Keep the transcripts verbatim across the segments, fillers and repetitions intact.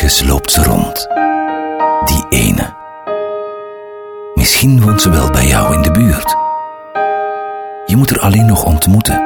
Ergens loopt ze rond. Die ene. Misschien woont ze wel bij jou in de buurt. Je moet er alleen nog ontmoeten.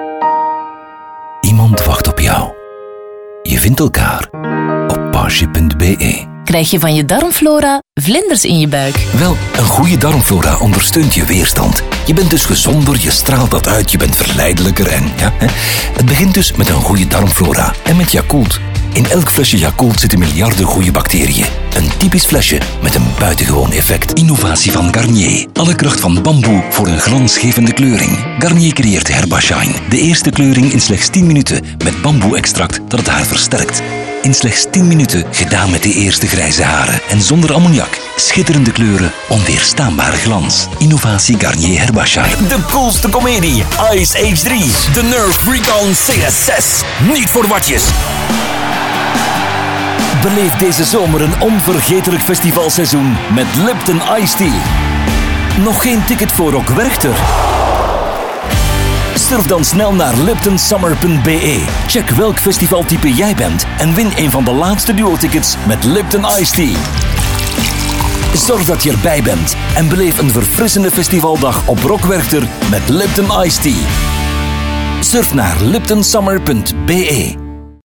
Iemand wacht op jou. Je vindt elkaar op paasje punt b e. Krijg je van je darmflora vlinders in je buik? Wel, een goede darmflora ondersteunt je weerstand. Je bent dus gezonder, je straalt dat uit, je bent verleidelijker en ja, hè? Het begint dus met een goede darmflora en met Yakult. In elk flesje Yakult zitten miljarden goede bacteriën. Een typisch flesje met een buitengewoon effect. Innovatie van Garnier. Alle kracht van bamboe voor een glansgevende kleuring. Garnier creëert Herba Shine. De eerste kleuring in slechts tien minuten met bamboe-extract dat het haar versterkt. In slechts tien minuten gedaan met de eerste grijze haren. En zonder ammoniak. Schitterende kleuren, onweerstaanbare glans. Innovatie Garnier Herba Shine. De coolste komedie, Ice Age drie. De Nerf Recon C S zes. Niet voor watjes. Beleef deze zomer een onvergetelijk festivalseizoen met Lipton Iced Tea. Nog geen ticket voor Rock Werchter? Surf dan snel naar lipton summer punt b e. Check welk festivaltype jij bent en win een van de laatste duo-tickets met Lipton Iced Tea. Zorg dat je erbij bent en beleef een verfrissende festivaldag op Rock Werchter met Lipton Iced Tea. Surf naar lipton summer punt b e.